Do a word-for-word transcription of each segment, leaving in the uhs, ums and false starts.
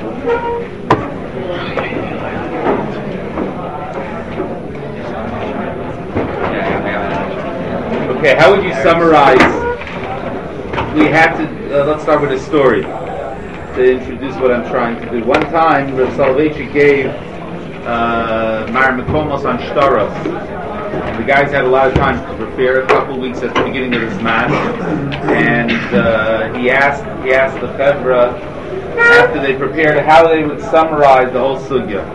Okay, how would you summarize? We have to, uh, let's start with a story to introduce what I'm trying to do. One time, Rav Soloveitchik gave uh, Mar Mekomos on Shtaros. And the guys had a lot of time to prepare, a couple of weeks at the beginning of this man. And uh, he asked he asked the Chevra, after they prepared, how they would summarize the whole sugya.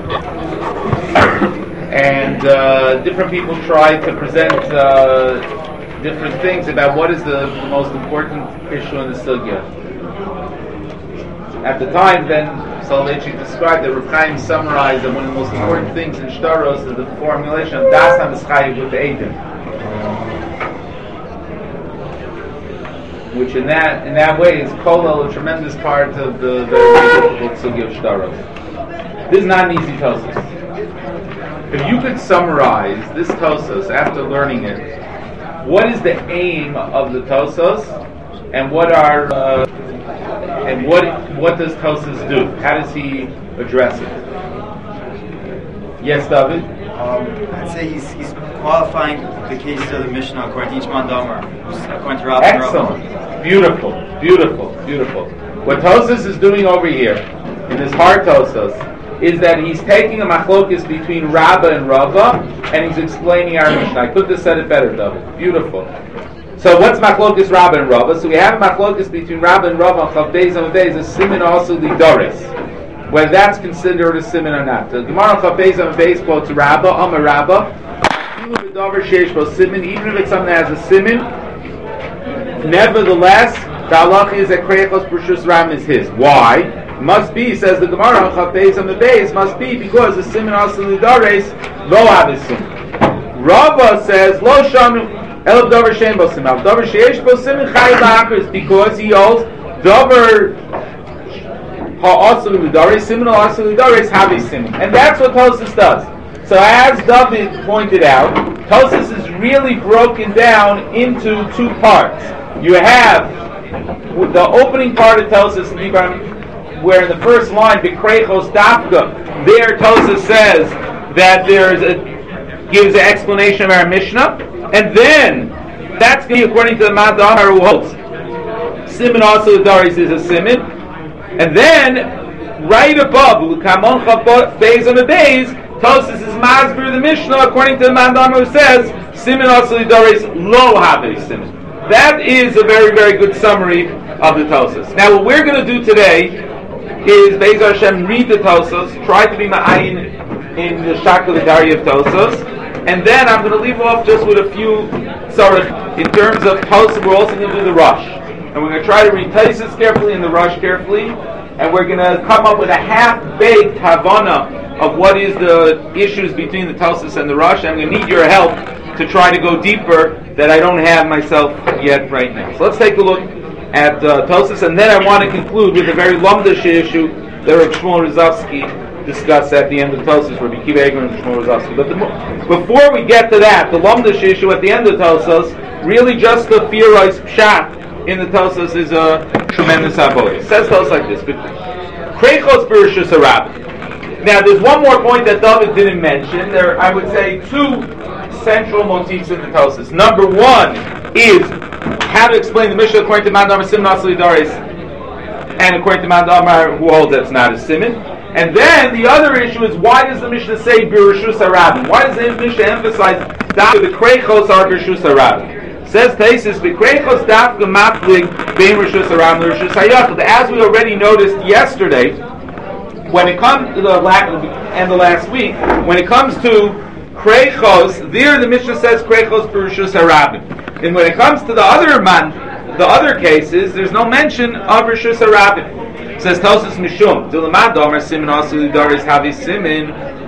And uh, different people tried to present uh, different things about what is the most important issue in the sugya. At the time, then, Soloveitchik described that Reb Chaim summarized that one of the most important things in Shtaros is the formulation of Das HaMischayev with Eidim, which in that in that way is kolel, a tremendous part of the very difficult sugya of Shtaros. This is not an easy Tosas. If you could summarize this Tosas after learning it, what is the aim of the Tosas, and what are uh, and what what does Tosas do? How does he address it? Yes, David? Um, I'd say he's, he's qualifying the case of the Mishnah according to each Mandamar, according to Rabbi. Excellent. Beautiful, beautiful, beautiful. What Tosas is doing over here, in this hard Tosas, is that he's taking a machlokis between Rabbah and Rava, and he's explaining our Mishnah. I couldn't have said it better, David. Beautiful. So what's machlokis Rabbah and Rava? So we have a machlokis between Rabbah and Rava, Chav Beis and Beis, a simin also lidores, whether that's considered a simin or not. The Gemara Chav Beis and Beis quotes Rabbah, Amar Rabbah, even if it's something that has a simin, nevertheless, the halach is that Kreichos Pershus Ram is his. Why? Must be, says the Gemara, Chav Beis and Beis, must be because the simin also lidores lo avisim. Rava says lo shanu. El Dover Shem Bosim. Al Dover Sheish Bosim Chai La'akris, because he holds Dover Ha'asul Lidaris Simin Ha'asul Lidaris Havi Simin, and that's what Tosas does. So as David pointed out, Tosas is really broken down into two parts. You have the opening part of Tosas, where in the first line B'Kreichos Dafka, there Tosas says that there's a gives an explanation of our Mishnah. And then, that's going to be according to the Madamar who holds Simin also the Daris is a Simin. And then, right above, Kamon Chav Beis on the Beis, Tosas is Masber the Mishnah according to the Madamar who says Simin also the Daris lo have Simin. That is a very, very good summary of the Tosas. Now, what we're going to do today is, Beis Hashem, read the Tosas, try to be ma'ayin in the Shakal Dari of Tosas. And then I'm going to leave off just with a few, sorry, in terms of Tosas, we're also going to do the Rush. And we're going to try to read Tosas carefully and the Rush carefully. And we're going to come up with a half-baked Havana of what is the issues between the Tosas and the Rush. I'm going to need your help to try to go deeper that I don't have myself yet right now. So let's take a look at uh, Tosas. And then I want to conclude with a very Lumdish issue that Rav Shmuel Rozovsky discuss at the end of Tosas, Rabbi Kiva Eger and Shmuel Rozovsky. But the, before we get to that, the Lumdish issue at the end of Tosas, really just the theorized pshat in the Tosas is a tremendous avodah. It says Tosas like this: Kreichos Bereshus Harabim. Now, there's one more point that David didn't mention. There, I would say, two central motifs in the Tosas. Number one is how to explain the Mishnah according to Mandamar Simin Asli Daris, and according to Mandamar who holds that it's not a Simin. And then the other issue is, why does the Mishnah say Birshus Harabim? Why does the Mishnah emphasize that the Kreichos are Birshus Harabim? Says Taisus, the Kreichos dafka maflig bein Birshus Harabim Birshus Hayachid. As we already noticed yesterday, when it comes to the last and the last week, when it comes to Kreichos, there the Mishnah says Kreichos Birshus Harabim. And when it comes to the other man, the other cases, there's no mention of Birshus Harabim. Says Tosas Mishum, Dilamad Domer Simin Asuli Daris have a Simin,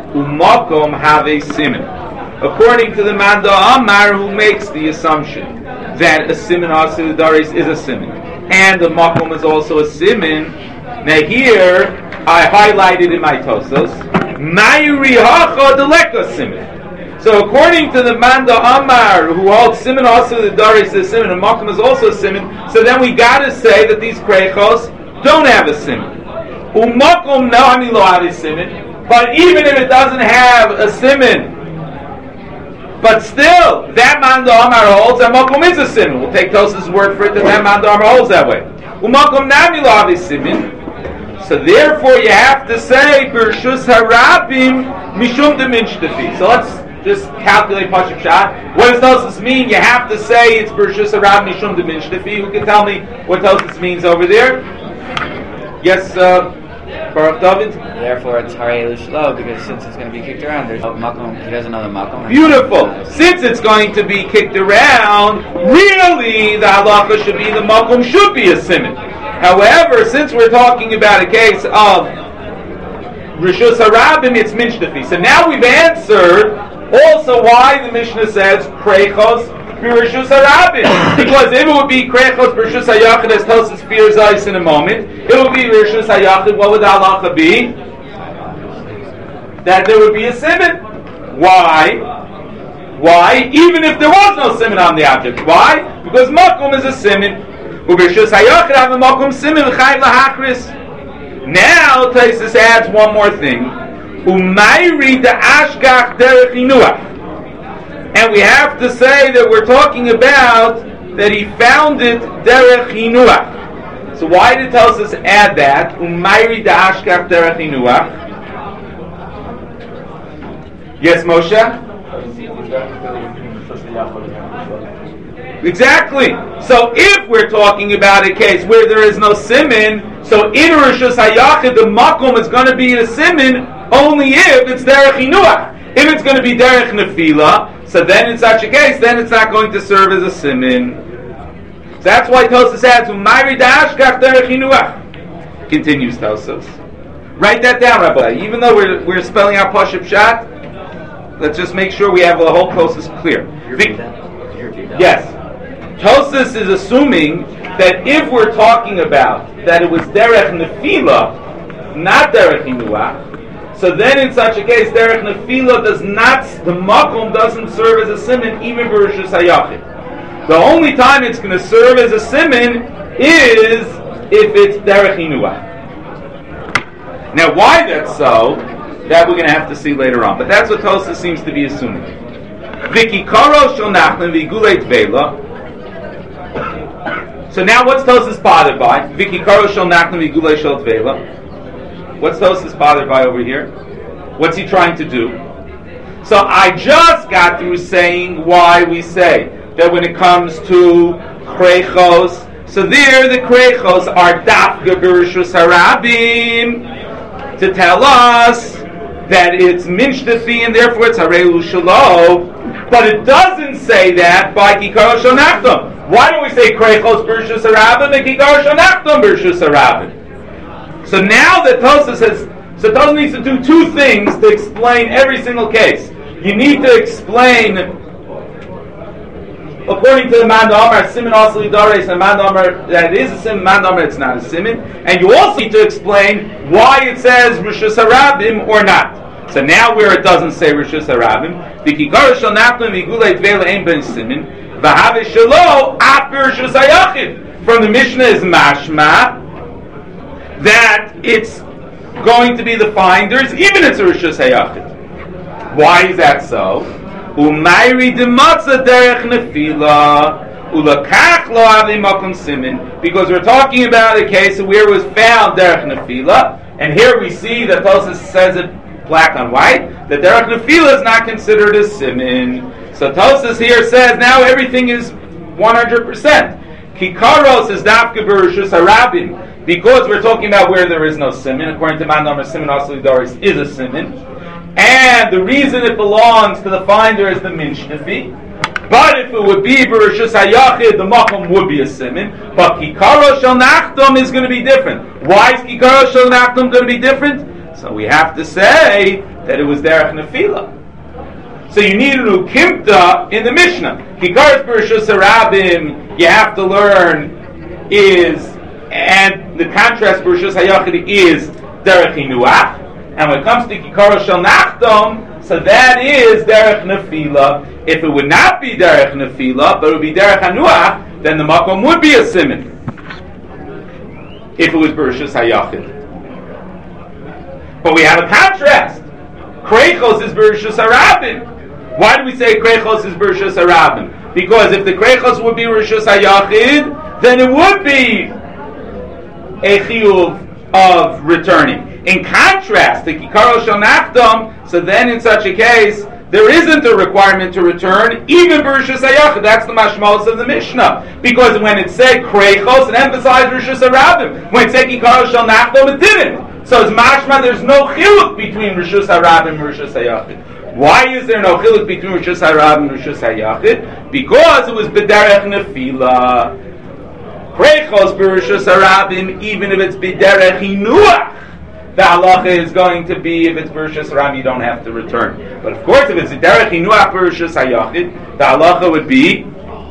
Umakom have a Simin. According to the Manda Amar, who makes the assumption that a Simin Asuli Daris is a Simin, and the Makom is also a Simin. Now here I highlighted in my Tosas, Mayri Hacha Deleka Simin. So according to the Manda Amar, who holds Simin Asuli Daris is a Simin, and Makom is also a Simin, so then we got to say that these Kreichos don't have a simin. Umakum nami lo have a simin. But even if it doesn't have a simin, but still, that man da'amar holds that makom is a simin. We'll take Tos's word for it that that man da'amar holds that way. Umakum nami lo have a simin. So therefore, you have to say Bershus Harabim Mishum Deminshtafi. So let's just calculate Pashup Shah. What does Tosfos mean? You have to say it's Bershus Harabim Mishum Deminshtafi. Who can tell me what Tosfos means over there? Yes, uh, Baruch David. Therefore, it's Harei Lushlo because since it's going to be kicked around, there's no makom. He doesn't know the makom. Beautiful. Since it's going to be kicked around, really the halacha should be the makom should be a siman. However, since we're talking about a case of Rishus Harabim, it's Minshtafi. So now we've answered also why the Mishnah says Krechos B'Rishus Harabim. Because if it would be Krechos B'Rishus Hayachid, as Tosfos fears us in a moment, it would be Rishus Hayachid. What would the halacha be? That there would be a siman. Why? Why? Even if there was no siman on the object. Why? Because Makom is a siman. Now, Taisus adds one more thing. And we have to say that we're talking about that he found it derech hinuach. So why did Taisus add that? Yes, Moshe? Exactly. So if we're talking about a case where there is no simin, so in Rishus Hayachid the makom is going to be a simin only if it's derech hinuach. If it's going to be derech nefila, so then in such a case, then it's not going to serve as a simin. So that's why Tosfos adds umayri da'ashkach derech hinuach. Continues Tosfos. Write that down, Rabbi. Even though we're we're spelling out Pashup Shat, let's just make sure we have the whole process clear. Vic- yes. Tosfos is assuming that if we're talking about that it was derech nefila, not derech hinuach, so then in such a case derech nefila does not, the makom doesn't serve as a siman even for Rishus Hayachid. The only time it's going to serve as a siman is if it's derech hinuach. Now, why that's so, that we're going to have to see later on. But that's what Tosfos seems to be assuming. Viki karo shel nachman v'igulei tvela. So now what's Tosfos bothered by? Viki karo shel nachman v'igulei shel tvela. What's Tosfos bothered by over here? What's he trying to do? So I just got through saying why we say that when it comes to krechos, so there the krechos are dafka b'rishus harabim, to tell us that it's minshtafi and therefore it's harelu shalo, but it doesn't say that by kikaro shonachtom. Why don't we say krechos b'rishus harabim and kikaro shonachtom b'rishus harabim? So now that Tosfos says, so Tosfos needs to do two things to explain every single case. You need to explain, according to the man Amar, simin also lidares, and man Amar that it is a simin, man Amar it's not a simin, and you also need to explain why it says Rishus Harabim or not. So now where it doesn't say Rishus Harabim, v'kikar shel nachman v'igulei tvela ein ben simin, v'haveh shelo af b'Rishus Hayachid. From the Mishnah is mashma that it's going to be the finders, even if it's a Rishus Hayachid. Why is that so? Umayri dematza derech nefila ulakach lo avi makom simin, because we're talking about a case where it was found derech nefila, and here we see that Tosfos says it black on white that derech nefila is not considered a simin. So Tosfos here says now everything is one hundred percent. Kikaros is dafka b'rishus harabim, because we're talking about where there is no simin. According to man number simin asli doris is a simin. And the reason it belongs to the finder is the minshtafi. But if it would be b'rishus hayachid, the makom would be a simin. But kikaro shel nachtom is going to be different. Why is kikaro shel nachtom going to be different? So we have to say that it was derech nefila. So you need an ukimta in the Mishnah. Kikaros b'rishus harabim, you have to learn is, and the contrast b'rishus hayachid is derech hinuach. And when it comes to Kikaro Shel Nachtom, so that is Derech Nefila. If it would not be Derech Nefila, but it would be Derech Hanuach, then the Makom would be a Simin. If it was B'Rishus Hayachid. But we have a contrast. Kreichos is Bereshus HaRabim. Why do we say Kreichos is Bereshus HaRabim? Because if the Kreichos would be Bereshus HaYachid, then it would be a chiyuv of returning. In contrast, the Kikaro Shel Nachdom, so then in such a case, there isn't a requirement to return, even Bereshus HaYachid. That's the mashmalos of the Mishnah. Because when it said Kreichos, it emphasized Bereshus HaRabim. When it said Kikaro Shel Nachdom, it didn't. So it's mashma, there's no chiluk between Bereshus HaRabim and Bereshus HaYachid. Why is there no chiluk between Bereshus HaRabim and Bereshus HaYachid? Because it was B'derech Nefila. Kreichos Bereshus HaRabim, even if it's B'derech Hinuach, the halacha is going to be, if it's Bereshus HaRabim, you don't have to return. But of course, if it's B'derech Hinuach Bereshus HaYachid, the halacha would be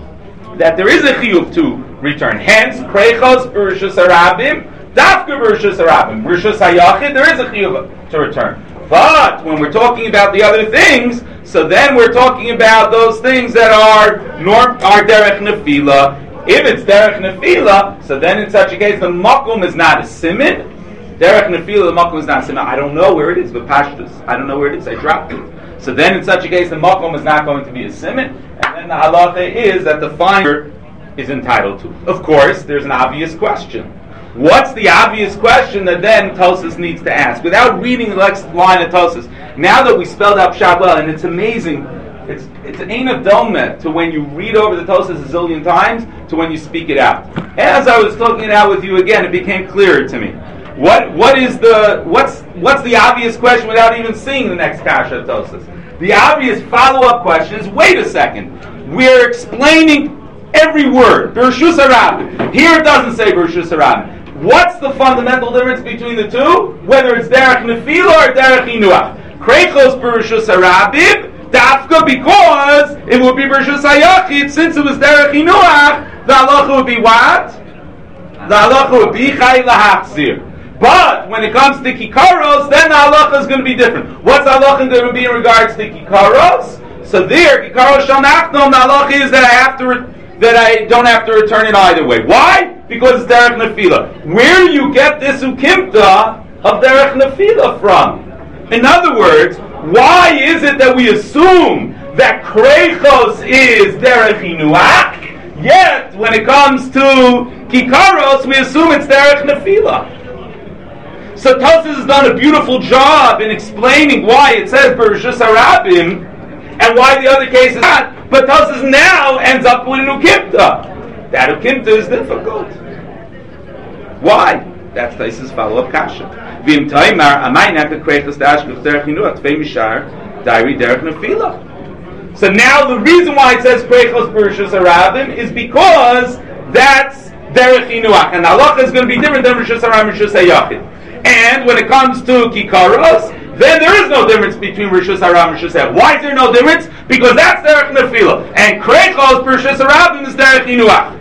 that there is a chiyuv to return. Hence, Kreichos Bereshus HaRabim, Dafka Bereshus HaRabim, Bereshus HaYachid, there is a chiyuv to return. But when we're talking about the other things, so then we're talking about those things that are norm, are derech nefila. If it's derech nefila, so then in such a case the makom is not a siman. Derech nefila, the makom is not a siman. I don't know where it is, but pashtus, I don't know where it is. I dropped it. So then in such a case the makom is not going to be a siman, and then the halacha is that the finder is entitled to. Of course, there's an obvious question. What's the obvious question that then Tosas needs to ask? Without reading the next line of Tosas, now that we spelled out Pshat well, and it's amazing, it's it's an ein of domet to when you read over the Tosas a zillion times to when you speak it out. As I was talking it out with you again, it became clearer to me. What what is the what's what's the obvious question without even seeing the next kasha of Tosas? The obvious follow-up question is: wait a second, we're explaining every word Bereshus HaRabim. Here it doesn't say Bereshus HaRabim. What's the fundamental difference between the two? Whether it's derech nefila or derech hinuach. Kreichos Bereshus HaRabim, dafka, because it would be Bereshus HaYachid. Since it was derech hinuach, the halacha would be what? The halacha would be chay lahachzir. But when it comes to kikaros, then the halacha is going to be different. What's the halacha going to be in regards to kikaros? So there, kikaros shel nachdom, the halacha is that I have to re- that I don't have to return it either way. Why? Because it's derech nefila. Where do you get this ukimta of derech nefila from? In other words, why is it that we assume that kreichos is derech hinuach, yet when it comes to kikaros, we assume it's derech nefila? So Tosas has done a beautiful job in explaining why it says Bereshus HaRabim and why the other case is not. But Tosas now ends up with an ukimta. That ukimta is difficult. Why? That's Tosas follow-up kasha. V'im taimar amaynaka kreichos dashkuf derech hinuach tfei mishar dairi derech nefila. So now the reason why it says kreichos Bereshus HaRabim is because that's derech hinuach, and the halacha is going to be different than Bereshus HaRabim and Bereshus HaYachid. And when it comes to kikaros, then there is no difference between Bereshus HaRabim and Bereshus HaYachid. Why is there no difference? Because that's derech nefila, and kreichos Bereshus HaRabim is derech hinuach.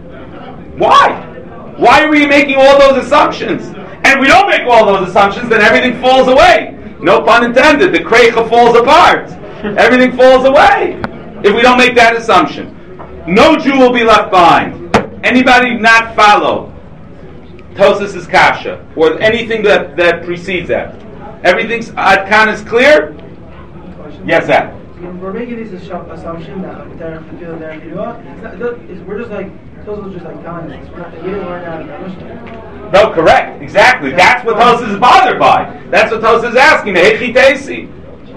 Why? Why are we making all those assumptions? And we don't make all those assumptions, then everything falls away. No pun intended. The kreicha falls apart. Everything falls away if we don't make that assumption. No Jew will be left behind. Anybody not follow Tosas' kasha or anything that, that precedes that. Everything's adkan is clear? Yes, that. We're making this assumption that derech nefila, derech hinuach. We're just like Tosas is just like context. We're not. We didn't learn out of the Mishnah. No, correct, exactly. That's what Tosas is bothered by. That's what Tosas is asking. Hechi teisi.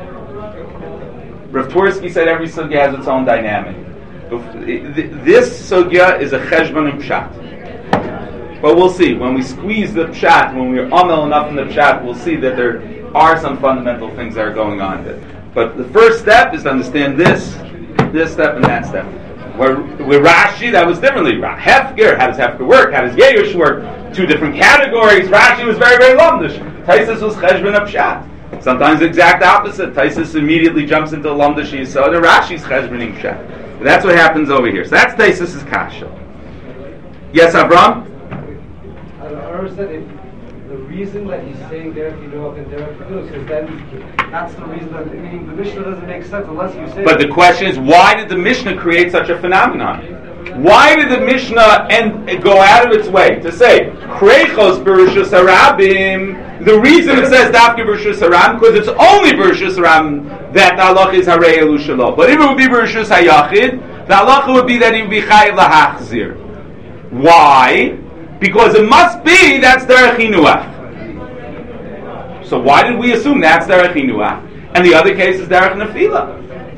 Rav Twersky said every sugya has its own dynamic. This sugya is a cheshbon and pshat. But we'll see. When we squeeze the pshat, when we're amel enough in the pshat, we'll see that there are some fundamental things that are going on there. But the first step is to understand this, this step, and that step. Where with Rashi, that was differently. Hefker, how does Hefker work? How does Yerush work? Two different categories. Rashi was very, very lumdish. Taisus was cheshbon of pshat. Sometimes the exact opposite. Taisus immediately jumps into lumdish yisod, and Rashi's cheshboning pshat. That's what happens over here. So that's Taisus' kasha. Yes, Avram? I understand if the reason that he's saying derech hinuach and derech hinuach is then that's the reason that meaning the Mishnah doesn't make sense unless you say. But the question is, why did the Mishnah create such a phenomenon? Why did the Mishnah end, go out of its way to say Kreichos Bereshus Harabim? The reason it says Dafke Bereshus Harabim because it's only Bereshus Harabim that the halacha is Harei Elu Shelo. But if it would be Bereshus Hayachid, the halacha would be that he would be Chayiv Lahachzir. Why? Because it must be that's Derech Hinuach. So why did we assume that's Derech Hinuach? And the other case is Derech Nefila.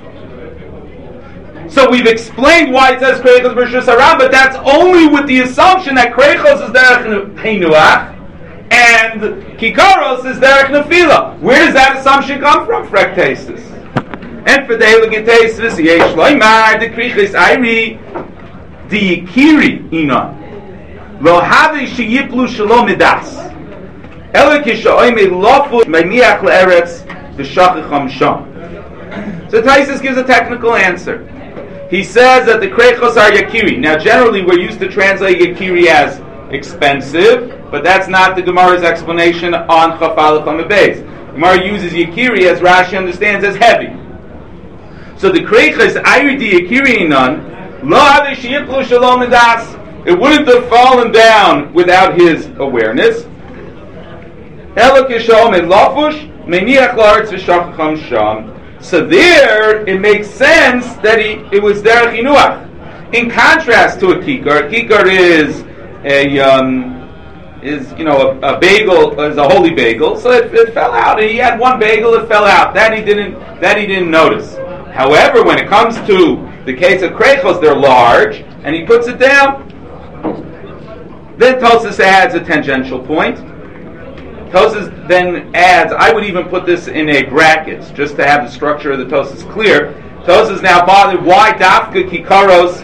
So we've explained why it says Kreichos Bereshus Harabim, but that's only with the assumption that Kreichos is Derech Hinuach and Kikaros is Derech Nefila. Where does that assumption come from? Frektesis. And for the Helegetesis, Yesh Loimar, the Krichis Airi, the Yikiri Inon. Lo Havi Sheyiplu Shalom Midas. Elekisha Oime Lofu Meimiach Le'eretz V'Shachacham Sham. So Taisus gives a technical answer. He says that the Kreichos are Yakiri. Now generally we're used to translate Yakiri as expensive, but that's not the Gemara's explanation on Chaf Aleph Amud Beis. Gemara uses Yakiri as Rashi understands as heavy. So the Kreichos Ayri Yakiri Inon, Lo Havi Sheyiplu Shalom Midas. It wouldn't have fallen down without his awareness. So there, it makes sense that he, it was derech hinuach. In contrast to a kikar, a kikar is a um, is you know a, a bagel, is a holy bagel. So it, it fell out. He had one bagel, it fell out. That he didn't that he didn't notice. However, when it comes to the case of kreichos, they're large, and he puts it down. Then Tosas adds a tangential point. Tosas then adds, I would even put this in a brackets, just to have the structure of the Tosas clear. Tosas now bothered, why dafka kikaros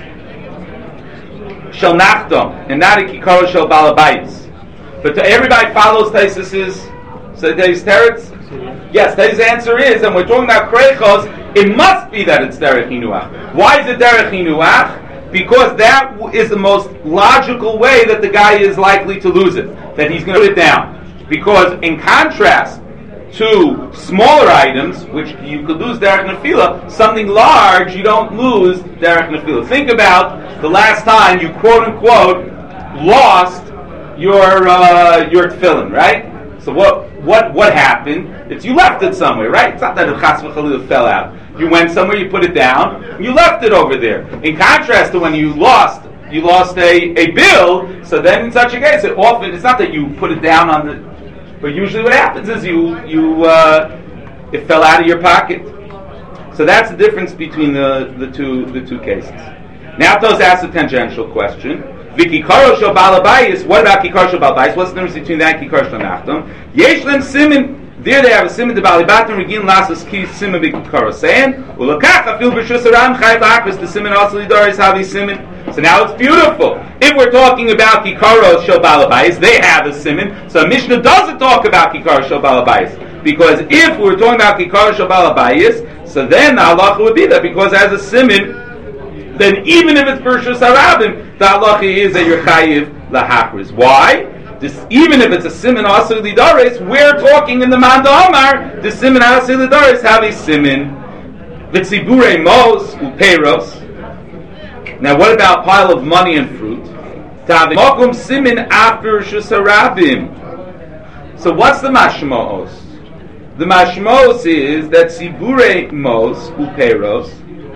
shel nachdom, and not a kikaros shel balabayis? But to everybody follows Tosas's, so Tosas teretz? Yes, Tosas' answer is, and we're talking about kreichos, it must be that it's derech hinuach. Why is it derech hinuach? Because that is the most logical way that the guy is likely to lose it, that he's going to put it down. Because in contrast to smaller items, which you could lose derech nefila, something large you don't lose derech nefila. Think about the last time you quote unquote lost your uh, your tefillin, right? So what what what happened? It's you left it somewhere, right? It's not that it chas v'chalila fell out. You went somewhere, you put it down, you left it over there. In contrast to when you lost, you lost a, a bill, so then in such a case, it often, it's not that you put it down on the, but usually what happens is you, you uh, it fell out of your pocket. So that's the difference between the, the two the two cases. Now Tos asks a tangential question. V'kikaro shel balabayis, what about kikar shel balabayis? What's the difference between that and kikar shel nachdom? Yesh lem simin. There they have a simon de balibatim regin lasas ki simon b'kikaro saying ulakach afil b'shus aram chayv la'akris the simon also lidoris havi simon. So now it's beautiful. If we're talking about kikaro shel balabayis, they have a simon. So Mishnah doesn't talk about kikar shel balabayis, because if we're talking about kikar shel balabayis, so then the halacha would be that because as a simon, then even if it's b'shus harabim, the halacha is that you're chayiv lahachris. Why? This, even if it's a siman asur lidaris, we're talking in the Manda Amar, the siman asur lidaris have a siman v'tzibure mos uperos. Now, what about pile of money and fruit? Makom siman after shusarabim. So, what's the mashmaos? The mashmaos is that tzibure mos uperos.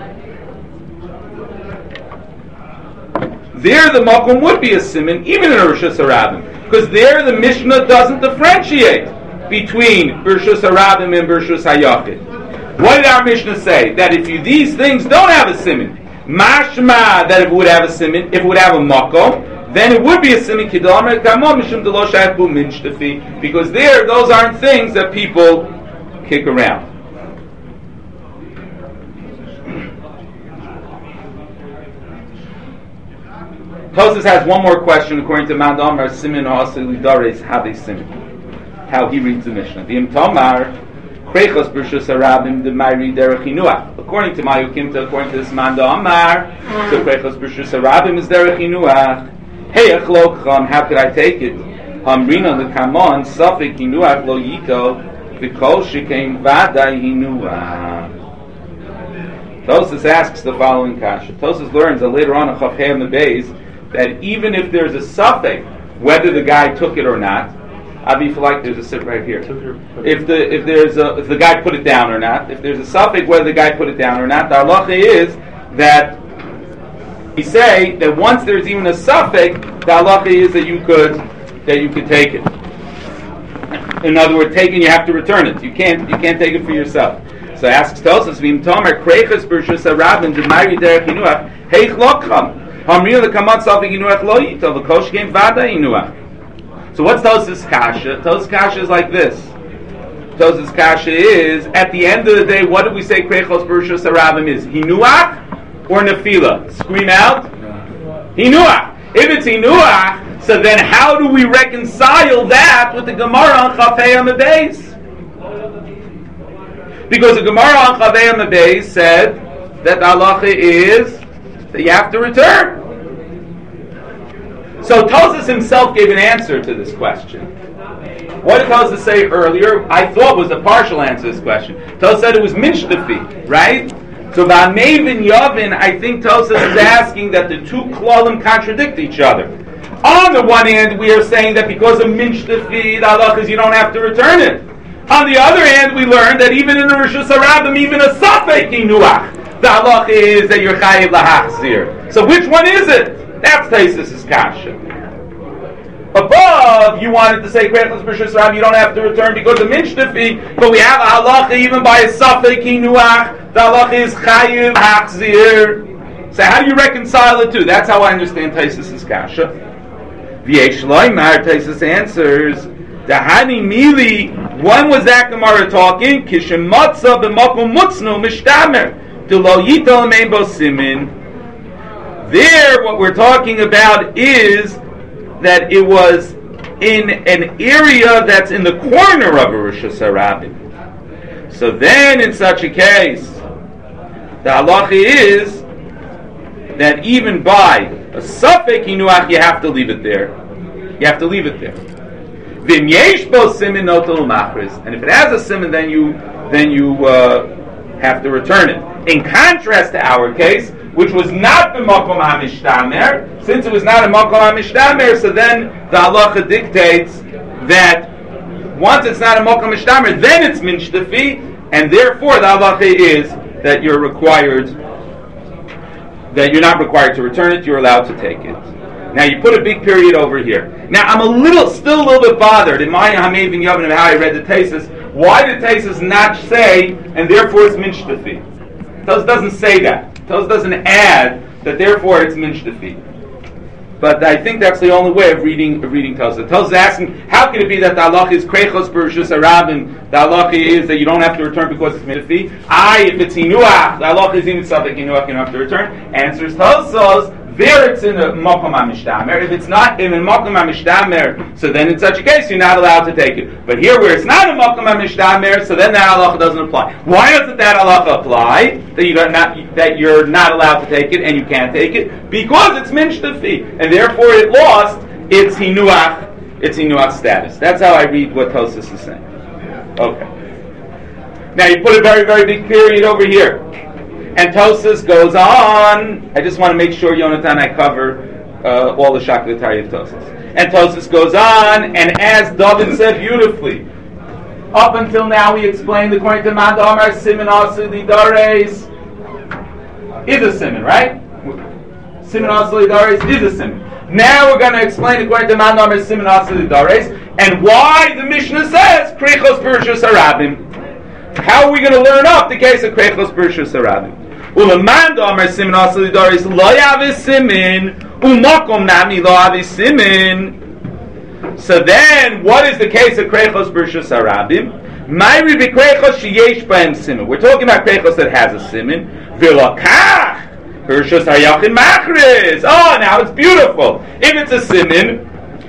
There, the makom would be a siman, even in a Rishus Harabim. Because there the Mishnah doesn't differentiate between Bershus Harabim and Bershus Hayachid. What did our Mishnah say? That if you, these things don't have a siman, mashma that if it would have a siman, if it would have a makom, then it would be a siman kidamar kamon mishum delo shayach bu minshtafi. Because there, those aren't things that people kick around. Tosas has one more question according to Manda Amar Simin Asur Lidaris have a siman. How he reads the Mishnah. The Imtamar Kreichos Bershus Harabim de Mayri Derech Hinuach. According to Mayukimta, according to this Manda Amar, so Kreichos Bershus Harabim is Derech Hinuach. Hey Echlocham, how could I take it? Hamrina the Kamon Safik Hinuach lo Yiko Vikol Shekaim Vadai Hinuach. Tosfos asks the following kasha. Tosfos learns that later on in Chafei the Beis that even if there's a suffix whether the guy took it or not, Avi like there's a sit right here. If the if there's a if the guy put it down or not, if there's a suffix whether the guy put it down or not, the halacha is that we say that once there's even a suffix, the halacha is that you could that you could take it. In other words, taking you have to return it. You can't you can't take it for yourself. So asks Tosfos, "Vim Tomer Kreiches Bershus Harabim Demari Derech Yinuach Heich Lokcham Hamriya Lekamat Salvik Yinuach Lo Yitov V'Kosh Game Vada Yinuach." So what's Tosfos kasha? Tosfos kasha is like this. Tosfos kasha is at the end of the day, what do we say Kreiches Bershus Harabim is? Hinuach or Nefila? Scream out. Hinuach. If it's Hinuach, so then how do we reconcile that with the Gemara on Chafei Amabeis? Because the Gemara on Chavei Amabeis said that the halacha is that you have to return. So Tosfos himself gave an answer to this question. What did Tosfos say earlier? I thought was a partial answer to this question. Tosfos said it was minshtafi, right? So V'amevin Yavin, I think Tosfos is asking that the two klalim contradict each other. On the one hand, we are saying that because of minshtafi, the halacha is you don't have to return it. On the other hand, we learned that even in the Rishus Harabim, even a Safek Hinuach, the halacha is that you're chayiv lahachzir. So which one is it? That's Tosfos' kasha. Above, you wanted to say Kreiches Bershus Harabim, you don't have to return because of minshtafi, but we have a halacha even by a Safek Hinuach, the halacha is chayiv lahachzir. So how do you reconcile the two? That's how I understand Tosfos' kasha. V'yesh loymar, Tosfos answers, Dahani Mili, when was that Gemara talking? Kishematza b'makom mutznu mishtamer d'lo yital mein bo simin. There, what we're talking about is that it was in an area that's in the corner of a Rishus Harabim. So then, in such a case, the halacha is that even by a suffix hinuach, you have to leave it there. You have to leave it there. And if it has a siman, then you then you uh, have to return it. In contrast to our case, which was not the makom hamishtamer, since it was not a makom hamishtamer, so then the halacha dictates that once it's not a makom hamishtamer, then it's minshtafi, and therefore the halacha is that you're required that you're not required to return it; you're allowed to take it. Now you put a big period over here. Now I'm a little, still a little bit bothered in my Hamevin Yavin of how I read the Tosfos. Why did Tosfos not say, and therefore it's minshtafi? Tosfos doesn't say that. Tosfos doesn't add that therefore it's minshtafi. But I think that's the only way of reading of reading Tosfos. Tosfos is asking, how can it be that the halacha is Kreiches Bershus Harabim? The halacha is that you don't have to return because it's minshtafi. I, if it's hinuach, the halacha is even something hinuach you don't have to return. Answers Tosfos. There it's in a makom hamishtamer. If it's not in a makom hamishtamer, so then in such a case you're not allowed to take it. But here where it's not a makom hamishtamer, so then that halacha doesn't apply. Why doesn't that halacha apply? That you don't not that you're not allowed to take it and you can't take it because it's minshtafi, and therefore it lost its hinuach, its hinuach status. That's how I read what Tosfos is saying. Okay. Now you put a very very big period over here. And Tosfos goes on. I just want to make sure, Yonatan, I cover uh, all the Shaklatari of Tosfos. And Tosfos goes on, and as David said beautifully, up until now we explained according to Manda Amar Siman Asli Dares is a Siman, right? Siman Asli Dares is a Siman. Now we're going to explain according to Manda Amar Siman Asli Dares and why the Mishnah says Kreiches Bershus Harabim. How are we going to learn up the case of Kreiches Bershus Harabim? Ulamanda Amar Siman Asli Dares lo yavis simin umakom nami lo yavis simin. So then, what is the case of Kreiches Bershus Harabim? Mayri b'Kreiches sheyesh b'hem simin. We're talking about Kreiches that has a simin. V'lakach Bershus Hayachin Machriz. Oh, now it's beautiful. If it's a simin.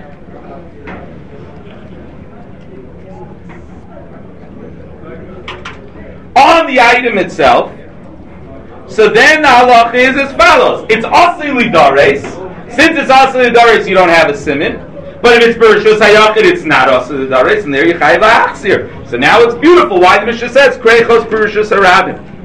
On the item itself, so then the halacha is as follows. It's Asli Lidares. Since it's Asli Lidares, you don't have a simin. But if it's Bershus Hayachid, it's not Asli Lidares, and there you chayiv ha'achzir. So now it's beautiful. Why the Mishnah says Kreiches Bershus Harabim.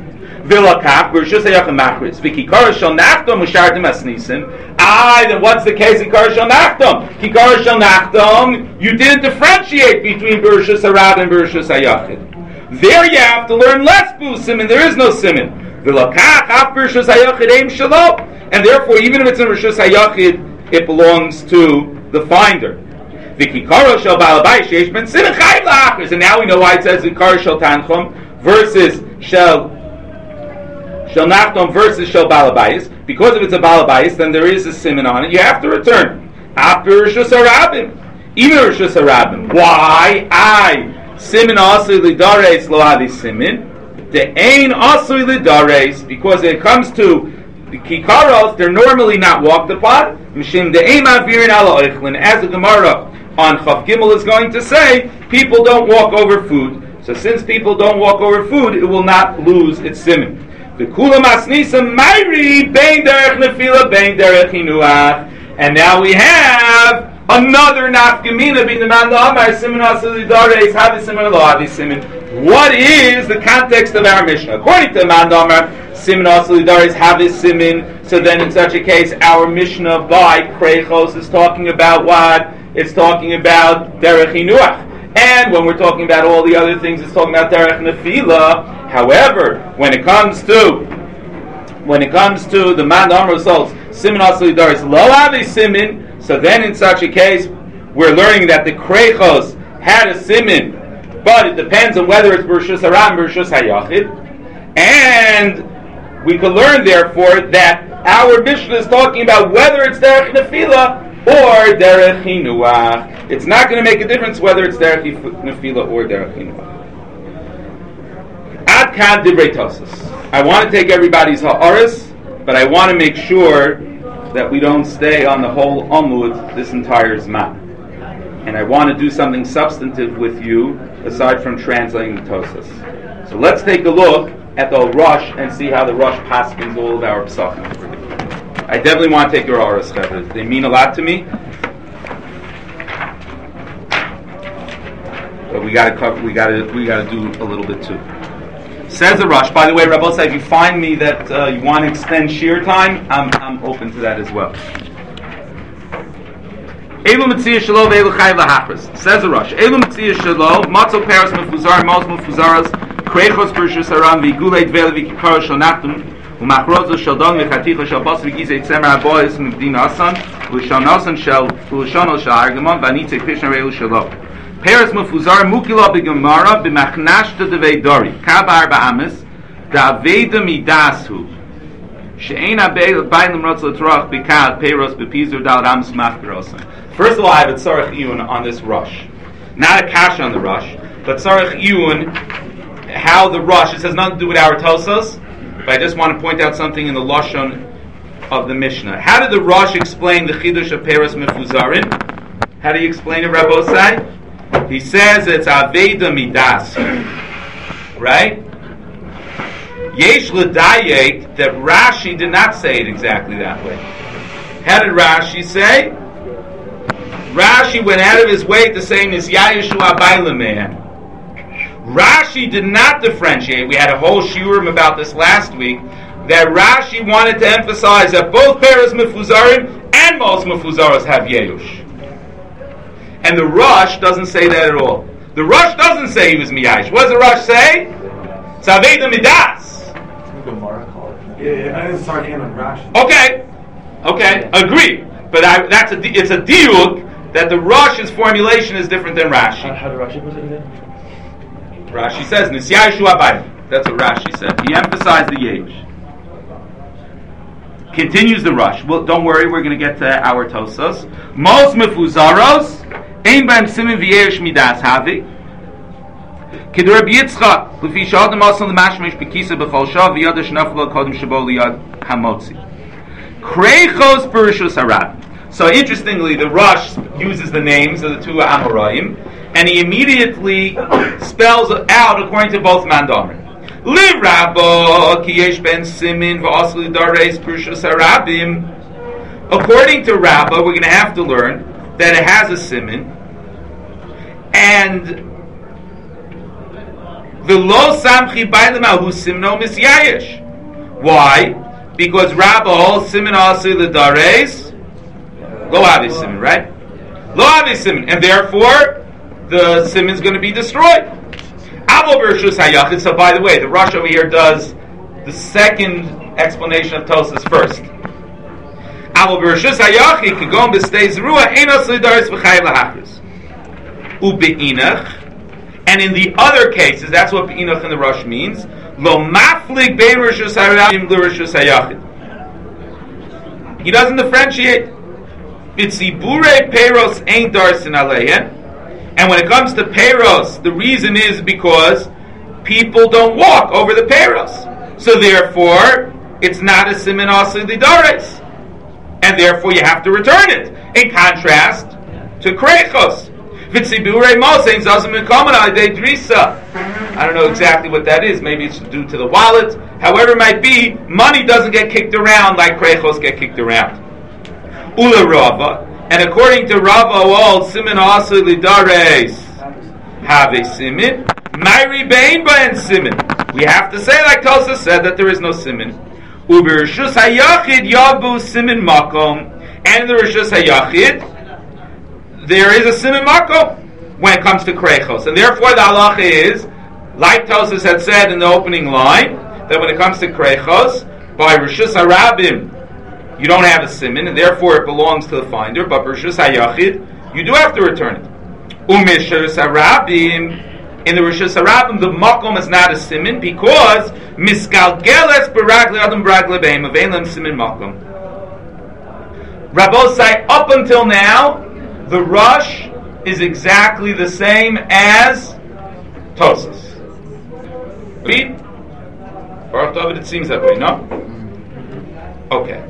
Vilakach, Bershus Hayachim Machritz, Vikikara Shal Nachdom, Mushartim Asnisim. Ah, then what's the case in Kikara Shal Nachdom? Kikara Shal Nachdom, you didn't differentiate between Bershus Harab and Bershus Hayachid. There you have to learn less Busim, and there is no Simin. Vilakach, Af Bershus Hayachid, Eim Shalom. And therefore, even if it's in Bershus Hayachid, it belongs to the finder. Vikikara Shal Balabayis, Sheish Ben Simin Chayv La'achris. And now we know why it says Vikikara Shal Tanchum versus Shal Shal Nachdom versus Shal Balabayis. Because if it's a Balabayis, then there is a simin on it. You have to return after Rishus Harabim, even Rishus Harabim. Why? I simin asui lidares lo avi simin. The ain asui lidares, because when it comes to the kikaros, they're normally not walked upon. Mishim the ain avirin ala oichlin. As the Gemara on Chav Gimel is going to say, people don't walk over food. So since people don't walk over food, it will not lose its simin. The kula masnisa mayri bein derech nefila bein derech hinuach. And now we have another nafkamina being the man la'amar simin asalidares havi simin lo havi simin. What is the context of our Mishnah? According to the man la'amar simin asalidares havi simin. So then, in such a case, our Mishnah by Krechos is talking about what? It's talking about derech hinuach. And when we're talking about all the other things, it's talking about derech nefila. However, when it comes to when it comes to the man amar results, simin asalidaris lo avi simin. So then, in such a case, we're learning that the krechos had a simin, but it depends on whether it's bershus haram, bershus hayachid, and we can learn therefore that our Mishnah is talking about whether it's derech nefila or derech hinuach. It's not going to make a difference whether it's derech nefila or derech hinuach. Ad kan divrei Tosfos. I want to take everybody's ha'aris, but I want to make sure that we don't stay on the whole Amud this entire Zman. And I want to do something substantive with you aside from translating the Tosfos. So let's take a look at the Rosh and see how the Rosh paskins all of our Pesachim. I definitely want to take your ha'aris, Chevra. They mean a lot to me. But we got to cover. We got to. We got to do a little bit too. Says the Rosh. By the way, Rabbi, if you find me that uh, you want to extend shir time, I'm I'm open to that as well. Elu Mitzia Shelo ve'elu Chayv lahachris. Says the Rosh. Elu Mitzia Shelo matzo peras mefuzar mos mefuzaras krechos bershus haram v'igulei dvel v'kikaro shel nachtum u'machrozo shel don v'chaticha shel bas v'gizei tzemer abois m'bdin asan u'shal nasan shel u'shal shel argamon v'anitzei pishna re'elu shelo. Peres mufuzar mukila b'gemara b'machnashta devei dori kabar ba'amis da'aveda midasu she'ein ha'baylim rotz l'torach b'kad peros b'pizur dal rams machberosan. First of all, I have a tzarech iyun on this rush, not a kasha on the rush, but tzarech iyun how the rush. It has nothing to do with our Tosfos, but I just want to point out something in the lashon of the Mishnah. How did the rush explain the chidush of peros mefuzarin? How do you explain it, Rabbi Osai? He says it's Aveda Midas, right? Yesh L'dayek that Rashi did not say it exactly that way. How did Rashi say? Rashi went out of his way to say Nisya Yeshua Baila man. Rashi did not differentiate. We had a whole shiurim about this last week. That Rashi wanted to emphasize that both Peres Mefuzarim and Mos Mefuzaros have Yeush. And the Rosh doesn't say that at all. The Rosh doesn't say he was Miyash. What does the Rosh say? Tzaveda Midas. Yeah, yeah, I didn't start in on Rashi. Okay, okay, agree. But I, that's a it's a diuk that the Rosh's formulation is different than Rashi. How, how did Rashi put it again? Rashi says Nisya Yeshua Bayim. That's what Rashi said. He emphasized the Yesh. Continues the Rosh. Well, don't worry, we're going to get to our Tosfos. Mos mefuzaros. Ein beim simin v'yesh midas havi. K'der Rabbi Yitzchak, l'fi sh'adam asan l'mashmesh b'kisa b'chol shav v'yadash nafla kodem shabo liyad hamotzi. Krechos perishus harab. So interestingly, the Rosh uses the names of the two Amoraim, and he immediately spells out according to both Mandomer. Liv Rabba ki yesh ben simin v'asli dareis perishus harabim. According to Rabba, we're going to have to learn that it has a simin, and the lo samchi bailam hu simno misyayish. Why? Because Rabba simin asu l'dares lo avi simin, right? Lo avi simin, and therefore the simin is going to be destroyed. Avo b'reshus hayachid. So, by the way, the Rosh over here does the second explanation of Tosas first. Avo b'reshus hayachid kigom b'stei zerua einos l'dares v'chayiv lahachris u'be'inach. And in the other cases, that's what be'inach in the Rosh means. Lo maflig bein reshus hayachid l'reshus hayachid. He doesn't differentiate. B'tzibure peiros ain't darsin aleihen. And when it comes to peiros, the reason is because people don't walk over the peiros. So therefore, it's not a simin asli lidares. And therefore you have to return it. In contrast to krechos. I don't know exactly what that is. Maybe it's due to the wallet. However it might be, money doesn't get kicked around like krechos get kicked around. Ula Rava. And according to Rava, all simin asli lidares have a simin. Myri bein ba'en simin. We have to say, like Tosa said, that there is no simin. Ubershus hayachid yabu simin makom. And in the Rishus hayachid, there is a simin makom when it comes to krechos. And therefore the halacha is, like Tosa had said in the opening line, that when it comes to krechos, by Rishus harabim, you don't have a simin, and therefore it belongs to the finder. But Rishus hayachid, you do have to return it. Umishus harabim, in the Rishus harabim, the makom is not a simin because misgalgeles beragle adam beragle beim avelim simin makom. Rabbosai, up until now, the Rosh is exactly the same as Tosas. Read. Baruch David, it seems that way, no? Okay.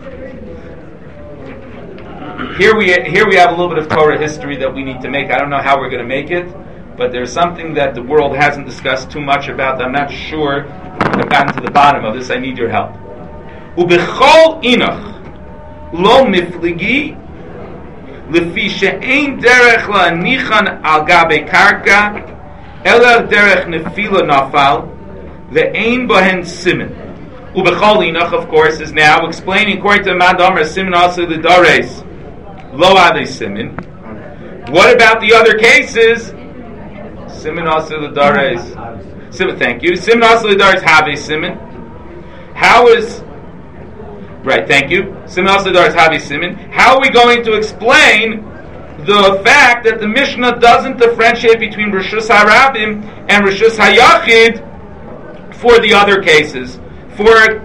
Here we here we have a little bit of Torah history that we need to make. I don't know how we're going to make it, but there's something that the world hasn't discussed too much about. I'm not sure I've gotten to the bottom of this. I need your help. Ubechol inach lo mifligi lefi she'ein derech la'nichan al gabe karka ela derech nefila nafal ve'ein bohen simin. Ubechol inach, of course, is now explaining according to the Mandamar simin also the dares. Lo ade simin. What about the other cases? Simin also the dares. Simin, thank you. Simin also the dares have a simin. How is right? Thank you. Simin also the dares have a simin. How are we going to explain the fact that the Mishnah doesn't differentiate between Rishus Harabim and Rishus Hayachid for the other cases? For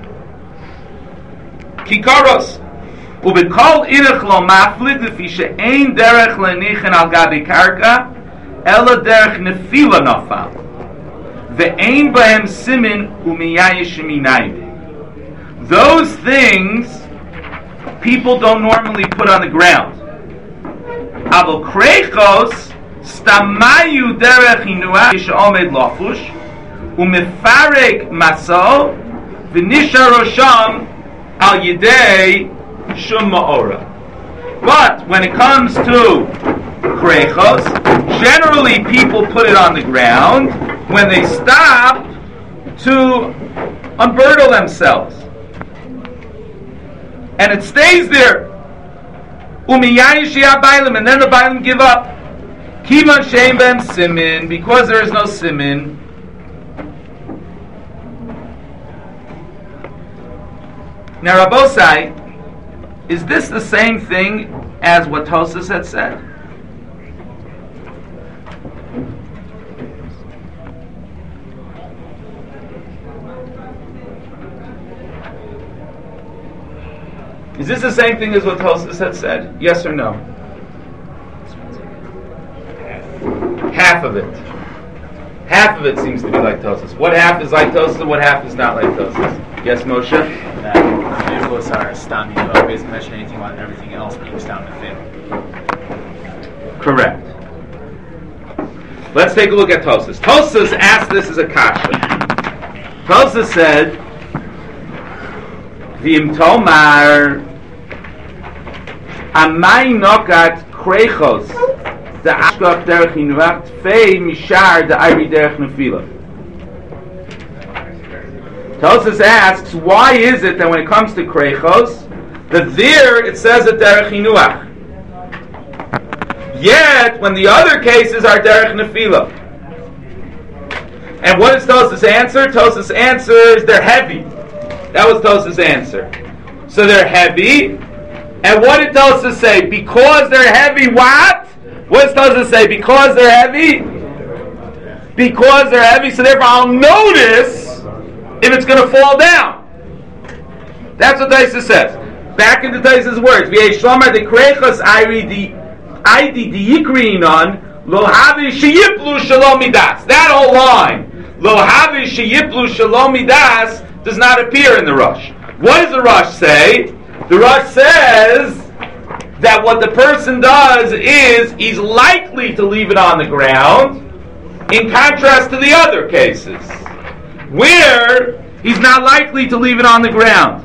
Kikaros. Ubekol inach lo maflid lefi she'ein derech le'nichen al gabi karka ela derech nefila nafal ve'ein bahem simin umiyayish minayim. Those things people don't normally put on the ground. Avo krechos stamayu derech inuah she'omed lafush umefarek masal v'nishar rosham al yidei shum ma'ora. But when it comes to krechos, generally people put it on the ground when they stop to unburden themselves, and it stays there. Umiyayish bailim, and then the bailim give up. Kivan shein b'hem simin, because there is no simin. Now, Rabbosai, is this the same thing as what Tosas had said? Is this the same thing as what Tosas had said? Yes or no? Half of it. Half of it seems to be like Tosas. What half is like Tosas and what half is not like Tosas? Yes, Moshe? That Mirvos are Stami, but it doesn't mention anything about everything else being Stam and Fin. Correct. Let's take a look at Tosas. Tosas asked this as a kasha. Tosas said, V'im tomar amai nokat krechos the ashkach derech inuach fei mishar the ayri derech nefila. Tosfos asks, why is it that when it comes to Kreichos, that there it says that Derech Hinuach? Yet, when the other cases are Derech Nefila. And what is Tosfos' answer? Tosfos' answer is they're heavy. That was Tosfos' answer. So they're heavy. And what did Tosfos say? Because they're heavy, what? What does Tosfos say? Because they're heavy? Because they're heavy, so therefore I'll notice if it's going to fall down. That's what Tosfos says. Back into Tosfos' words. V'yesh lomar de kreichos aidi diyikrinon lo havi sheyiplu shalom midas. That whole line, lo havi sheyiplu shalom midas, does not appear in the Rush. What does the Rush say? The Rush says that what the person does is he's likely to leave it on the ground, in contrast to the other cases, where he's not likely to leave it on the ground.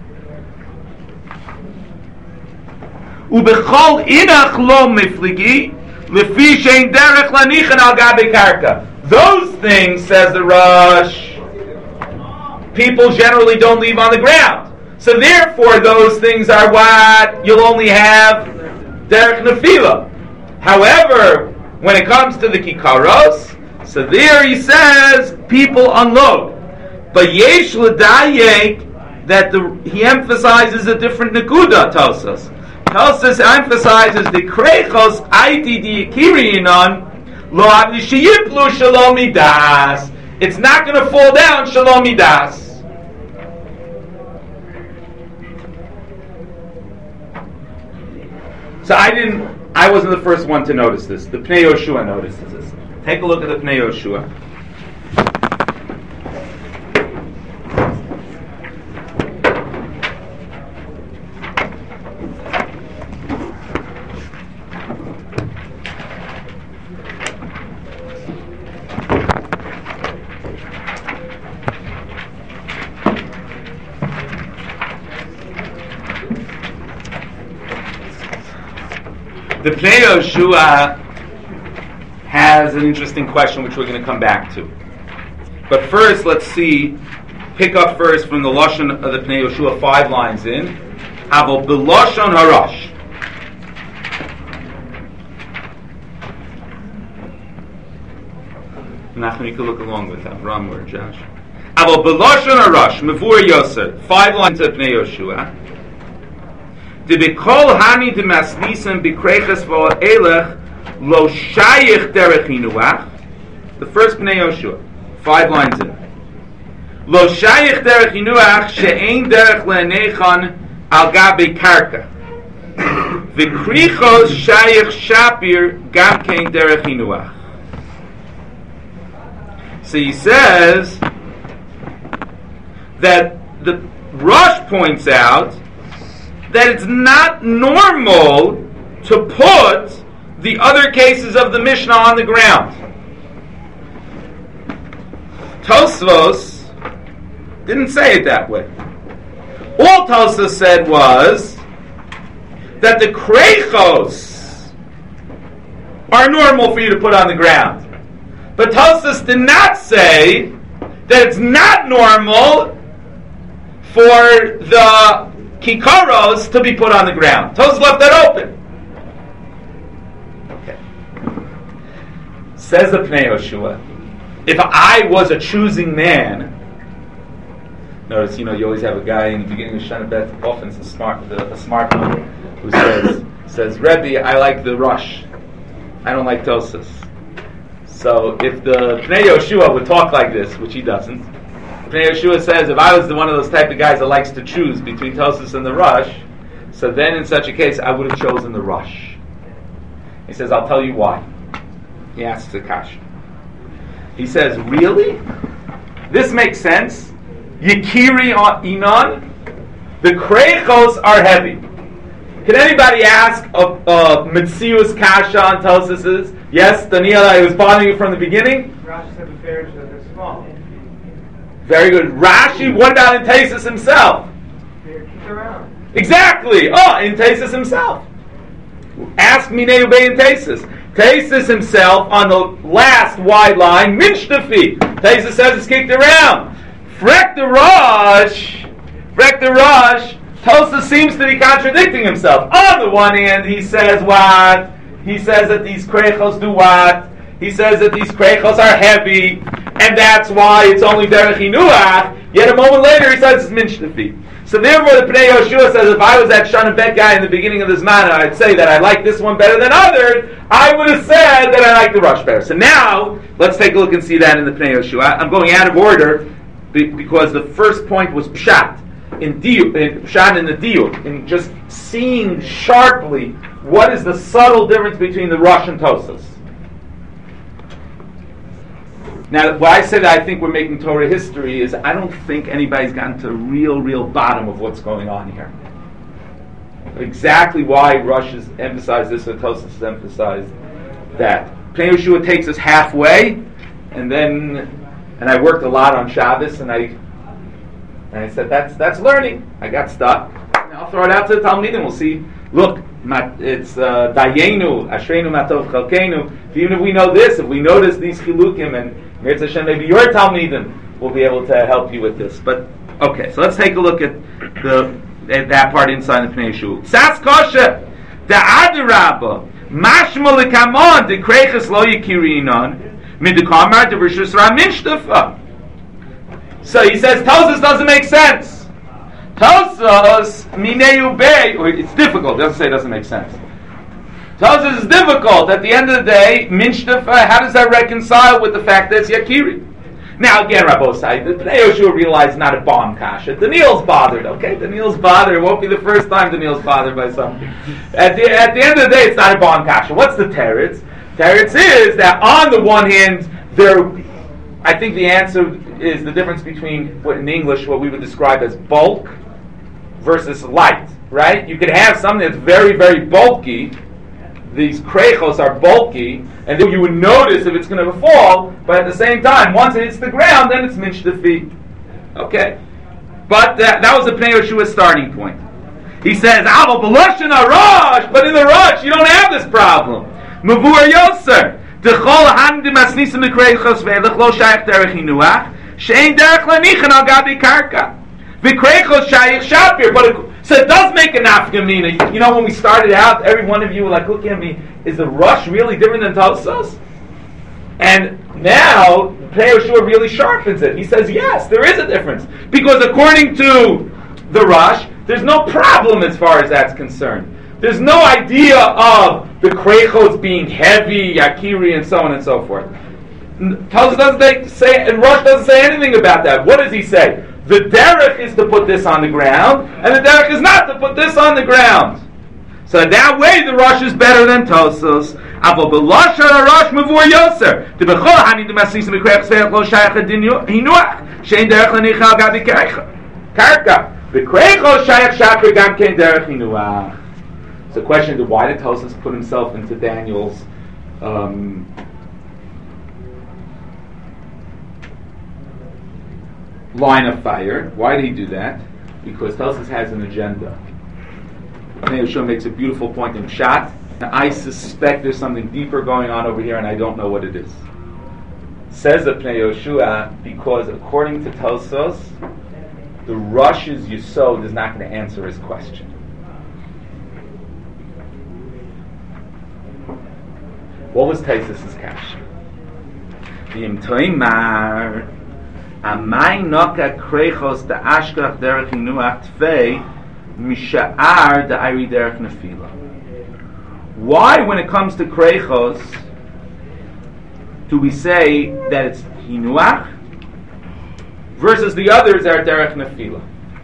Ubechol inach lo mifligi lefi shein derech lanichan al gabe karka. Those things, says the Rush, people generally don't leave on the ground. So therefore, those things are what you'll only have derech nefila. However, when it comes to the kikaros, so there he says people unload. But yesh l'dayek, that the, he emphasizes a different nekuda. Tosfos. Tosfos emphasizes the kreichos aiti diyikirinon lo avi sheyiplu shalom midas. It's not going to fall down shalom midas. So I didn't. I wasn't the first one to notice this. The Pnei Yoshua noticed this. Take a look at the Pnei Yoshua. The Pnei Yoshua has an interesting question which we're going to come back to. But first, let's see, pick up first from the Lashon of the Pnei Yoshua, five lines in. Avo b'Lashon Harash. Nachman, you can look along with that. Ram or Josh. Avo b'Lashon Harash, Mevur Yoser, five lines of Pnei Yoshua. Debekol hani de masnisem bikreiches vo elech lo shayich derech hinuach. The first Pnei Yoshua, five lines in. Lo shayich derech hinuach she'ein derech le'nechan al gabe karka. V'krichos shayich shapir gam kein derech hinuach. So he says that the Rosh points out that it's not normal to put the other cases of the Mishnah on the ground. Tosfos didn't say it that way. All Tosfos said was that the kreichos are normal for you to put on the ground. But Tosfos did not say that it's not normal for the kikaros to be put on the ground. Tosfos left that open. Okay. Says the Pnei Yoshua, if I was a choosing man, notice, you know, you always have a guy in the beginning of Shana Bet, often it's a smart, the, a smart one, who says, says, Rebbe, I like the Rush. I don't like Tosfos. So if the Pnei Yoshua would talk like this, which he doesn't, Pnei Yoshua says, if I was the, one of those type of guys that likes to choose between Tosfos and the Rush, so then in such a case, I would have chosen the Rush. He says, I'll tell you why. He asks Akash. He says, really? This makes sense. Yikiri Inon, the kreichos are heavy. Can anybody ask of uh, Metzius Kasha on Tosfos? Yes, Daniela, I was bothering you from the beginning. Rashi said the fair that they're small. Very good. Rashi, what about in Tosfos himself? They're kicked around. Exactly. Oh, in Tosfos himself. Ask Minei Ubei in Tosfos. Tosfos himself on the last wide line, Minshtafi. Tosfos says it's kicked around. Frek the Rosh, Frek the Rosh, Tosfos seems to be contradicting himself. On the one hand, he says what? He says that these krechos do what? He says that these krechos are heavy, and that's why it's only derech hinuach. Yet a moment later, he says it's minshtafi. So therefore, the Pnei Yoshua says, if I was that Shana Bet guy in the beginning of this manna, I'd say that I like this one better than others. I would have said that I like the Rosh better. So now, let's take a look and see that in the Pnei Yoshua. I'm going out of order because the first point was pshat in diuk, in pshat in the diuk, in just seeing sharply what is the subtle difference between the Rosh and Tosfos. Now, why I said I think we're making Torah history is I don't think anybody's gotten to the real, real bottom of what's going on here. Exactly why Rosh has emphasized this or Tosfos has emphasized that. Pnei Yoshua takes us halfway, and then, and I worked a lot on Shabbos, and I, and I said that's that's learning. I got stuck. Now I'll throw it out to the Talmidim. We'll see. Look, it's uh, Dayenu, Ashreinu Matov Chalkeinu. Even if we know this, if we notice these chilukim, and Mirz Hashem, maybe your Talmidim will be able to help you with this. But okay, so let's take a look at the at that part inside the Pnei Yoshua. Sas kosher, the Adarabba, mashma lekamon, the kreiches lo yikirinon, mid the kamar the rishus raminshtafa. So he says Tosfos doesn't make sense. Tosfos mineu bei, it's difficult. It doesn't say it doesn't make sense. Tosfos is difficult. At the end of the day, minshtafa, how does that reconcile with the fact that it's yakiri? Now again, Rabbosai, the Pnei Yoshua realized not a bomb kasha. Daniel's bothered, okay? Daniel's bothered. It won't be the first time Daniel's bothered by something. At the, at the end of the day, it's not a bomb kasha. What's the teretz? Teretz is that on the one hand, there, I think the answer is the difference between what in English, what we would describe as bulk versus light, right? You could have something that's very, very bulky. These krechos are bulky, and then you would notice if it's going to fall, but at the same time, once it hits the ground, then it's minshtafi. Okay. But that, that was the Pnei Yoshua's starting point. He says, Avo b'loshen harash, but in the rush, you don't have this problem. Mavur yoser, dechol handim asnisim krechos ve'elech lo shayach derech hinuach, she'ein derech lanichan al gabi karka. V'krechos shayach shapir, but it, so it does make an nafkamina. You know, when we started out, every one of you were like, look at me, is the rush really different than Tosfos? And now, Pnei Yoshua really sharpens it. He says, yes, there is a difference. Because according to the rush, there's no problem as far as that's concerned. There's no idea of the krechos being heavy, yakiri, and so on and so forth. Tosfos doesn't say, and Rush doesn't say anything about that. What does he say? The derech is to put this on the ground, and the derech is not to put this on the ground. So that way, the Rosh is better than Tosfos. Avo b'losh harash mavur yoser. The bechol hani d'masnis mekrech sveich lo shayach hinuach. Shein derech lanichal gabi karka. V'krechos shayach shapir gam kein derech hinuach. So the question is, why did Tosfos put himself into Daniel's um, line of fire? Why did he do that? Because Tosfos has an agenda. Pnei Yoshua makes a beautiful point in Pshat. I suspect there's something deeper going on over here, and I don't know what it is. Says the Pnei Yoshua, because according to Tosfos, the Rosh's Yisod is not going to answer his question. What was Tosfos' kasha? V'im toimar amay noka krechos da ashkach derech hinuach tfei misha'ar da ayri derech nefila. Why, when it comes to krechos, do we say that it's hinuach versus the others are derech nefila?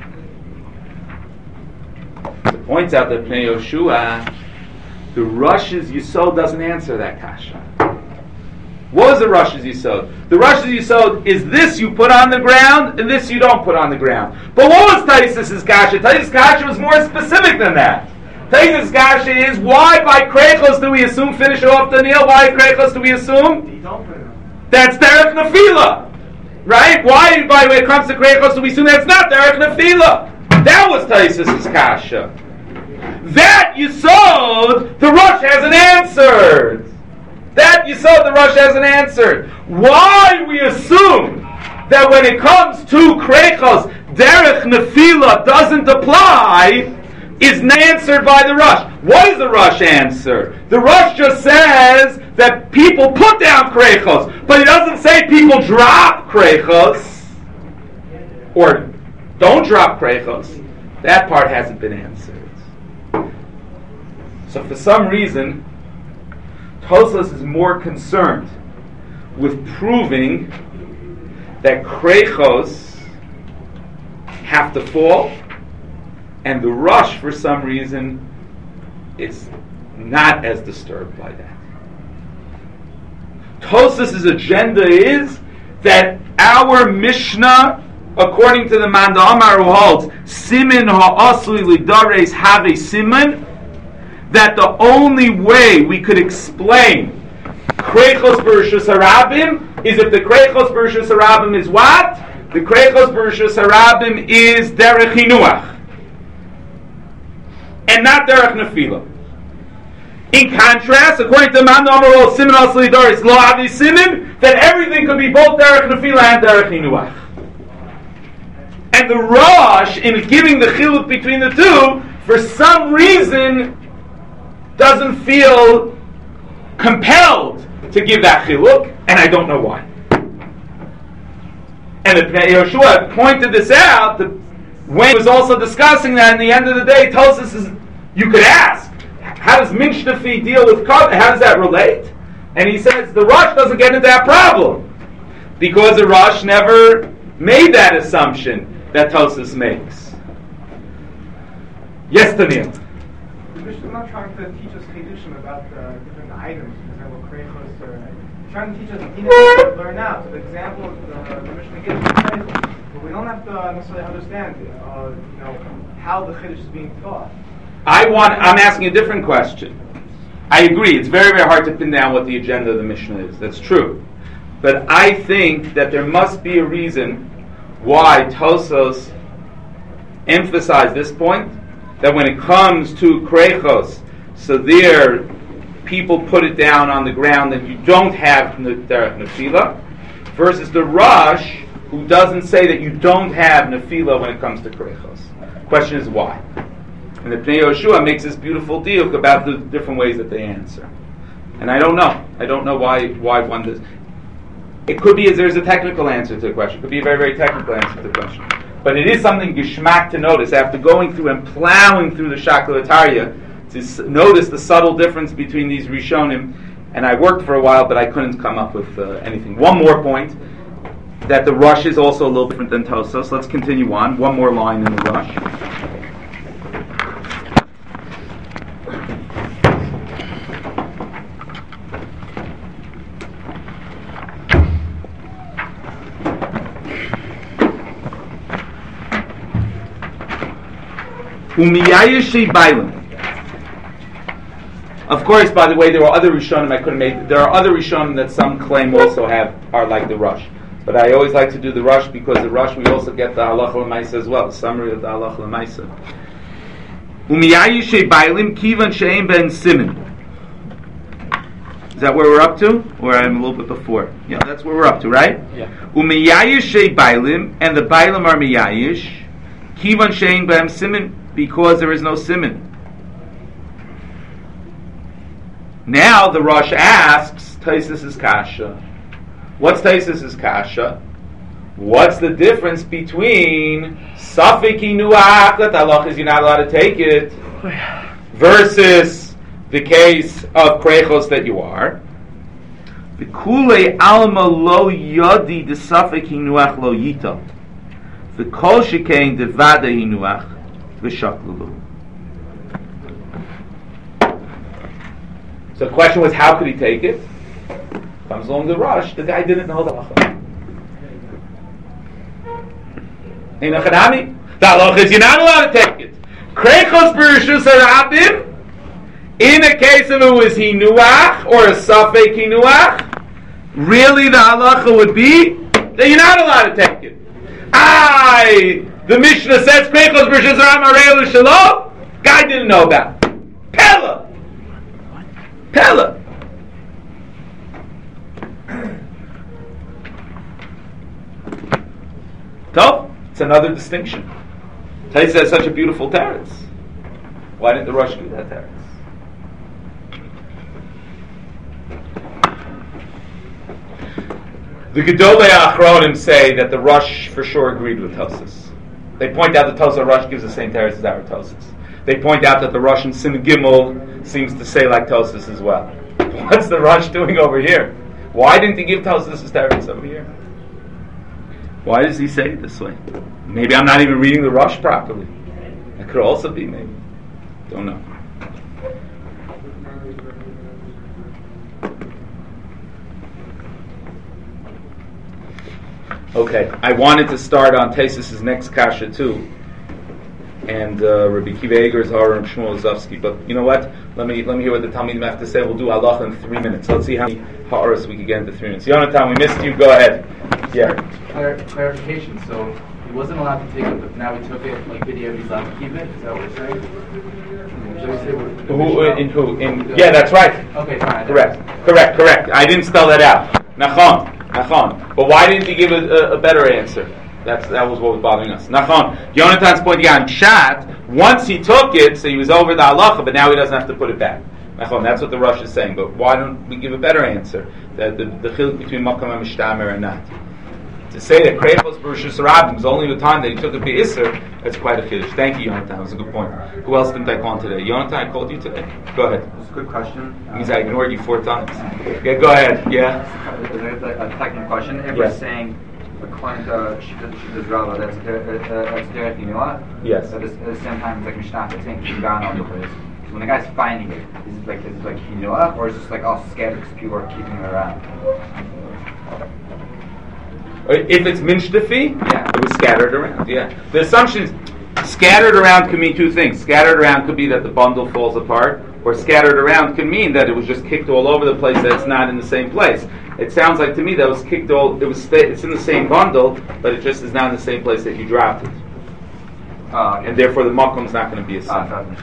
It points out that Pnei Yoshua, the Rosh's Yisod doesn't answer that kasha. What was the Rosh's Yisod? The Rosh's Yisod is this you put on the ground and this you don't put on the ground. But what was Tosfos' kasha? Tosfos' kasha was more specific than that. Tosfos' kasha is, why by krechos do we assume, finish it off Daniel, why krechos do we assume? That's derech nefila. Right? Why by when it comes to krechos do we assume that's not derech nefila? That was Tosfos' kasha. That Yisod, the Rosh hasn't answered. That Yisod, the Rosh hasn't answered. Why we assume that when it comes to Kreichos, Derech Nefila doesn't apply, is answered by the Rush. What does the Rush answer? The Rush just says that people put down Kreichos, but he doesn't say people drop Kreichos, or don't drop Kreichos. That part hasn't been answered. So for some reason, Tosfos is more concerned with proving that Kreichos have to fall, and the Rush, for some reason, is not as disturbed by that. Tosfos' agenda is that our Mishnah, according to the Manda Amar who holds Simin ha'asui lidares have a siman, that the only way we could explain Kreichos Bereshus Harabim is if the Kreichos Bereshus Harabim is what? The Kreichos Bereshus Harabim is Derech Hinuach, and not Derech Nefila. In contrast, according to the Manda Amar who holds Simin ha'asui lidares lo have a siman, that everything could be both Derech Nefila and Derech Hinuach. And the Rosh, in giving the chiluk between the two, for some reason, doesn't feel compelled to give that chiluk, and I don't know why. And the Pnei Yehoshua pointed this out that when he was also discussing that. In the end of the day, Tosfos is, you could ask, how does Minshtafi deal with Kavod? How does that relate? And he says the Rosh doesn't get into that problem because the Rosh never made that assumption that Tosfos makes. Yes, Daniel. The Mishnah is not trying to teach us Chidushim about the different items, for example, Kreichos, or trying to teach us Dina to learn out. So the example the, the Mishnah gives is Kreichos, but we don't have to necessarily understand, uh, you know, how the Chiddush is being taught. I want. I'm asking a different question. I agree. It's very, very hard to pin down what the agenda of the Mishnah is. That's true, but I think that there must be a reason why Tosfos emphasized this point, that when it comes to Kreichos, so there people put it down on the ground that you don't have Derech Nefila, versus the Rosh, who doesn't say that you don't have Nefila when it comes to Kreichos. Question is why? And the Pnei Yehoshua makes this beautiful deal about the different ways that they answer. And I don't know. I don't know why why one does. It could be as there's a technical answer to the question. It could be a very, very technical answer to the question. But it is something geschmack to notice after going through and plowing through the Shakla V'Tarya to s- notice the subtle difference between these Rishonim. And I worked for a while, but I couldn't come up with uh, anything. One more point, that the Rush is also a little different than Tosfos. Let's continue on. One more line in the Rush. Of course, by the way, there are other Rishonim I couldn't make. There are other Rishonim that some claim also have are like the Rush. But I always like to do the Rush because the Rush we also get the Halacha L'Maisa as well, the summary of the Halacha L'Maisa. Umiyayishe Bailim Kivan Shein Ben Simin. Is that where we're up to? Or I'm a little bit before? Yeah, that's where we're up to, right? Yeah. Umiyayishe Bailim, and the Bailim are Miyayish. Kivan Shein Ben Simin, because there is no siman. Now the Rosh asks, Tosfos' kasha. What's Tosfos' kasha? What's the difference between Safek Hinuach, that Allah is you're not allowed to take it, versus the case of Kreichos that you are? The Kule Alma Lo Yodi the Safek Hinuach Lo Yita. The Kol Shekain the Vada Hinuach V'Shaklulu. So the question was, how could he take it? Comes along the Rush, the guy didn't know the halacha. The halacha is you're not allowed to take it. Kreichos Bereshus Harabim, in a case of it was Hinuach or a Safek Hinuach, really the halacha would be that you're not allowed to take it. I, the Mishnah says Kreichos Bereshus Harabim Arei L'Shalom. Guy didn't know about it. Pella. Pella. So, it's another distinction. Taisa has such a beautiful teretz. Why didn't the Rosh do that teretz? The Gedolei Achronim say that the Rosh for sure agreed with Tosas. They point out that Tosas Rosh gives the same teretz as our Tosas. They point out that the Rosh in Siman Gimel seems to say like Tosas as well. What's the Rosh doing over here? Why didn't he give Tosas his teretz over here? Why does he say it this way? Maybe I'm not even reading the Rosh properly. That could also be, maybe. Don't know. Okay, I wanted to start on Tesis' next kasha too, and uh, Rabbi Kiva Eger's Hara and Shmuel Zofsky. But you know what? Let me let me hear what the Talmidim have to say. We'll do halacha in three minutes. Let's see how many ha'aras we can get into three minutes. Yonatan, we missed you. Go ahead. Yeah. Clar- clarification. So he wasn't allowed to take it, but now he took it. Like video, he's allowed to keep it. Is that what we're saying? Should we say what- Who in who in? Yeah, that's right. Okay, fine. Correct. Correct. Correct. I didn't spell that out. Nachon. Nachon. But why didn't he give a, a, a better answer? That's that was what was bothering us. Nachon. Yonatan's pointing out in chat. Once he took it, so he was over the halacha, but now he doesn't have to put it back. Nachon. That's what the Rosh is saying. But why don't we give a better answer? That the the chiluk between makam and mishtamer or not. To say that Krechos Barushus Rabbim was only the time that he took it Be'isr, that's quite a kiddush. Thank you, Yonatan. That was a good point. Who else didn't I call on today? Yonatan, I called you today. Go ahead. It's a good question. It means I ignored you four times. Yeah, go ahead. Yeah. There's a, a technical question. If Yes. we're saying, according to Shittas Rava, that's that's Derech Yinuah. Yes. At the, at the same time, it's like Mishnah, it's saying Kigan on the place. So when the guy's finding it, is it like is it like Yinuah, or is it just like all scattered because people are keeping it around? If it's minshtafi, Yeah. it was scattered around. Yeah. The assumption is scattered around could mean two things. Scattered around could be that the bundle falls apart, or scattered around could mean that it was just kicked all over the place. That it's not in the same place. It sounds like to me that it was kicked all. It was sta- it's in the same bundle, but it just is not in the same place that you dropped it, Oh, okay. and therefore the makom's not going to be a sin. Ah, sorry.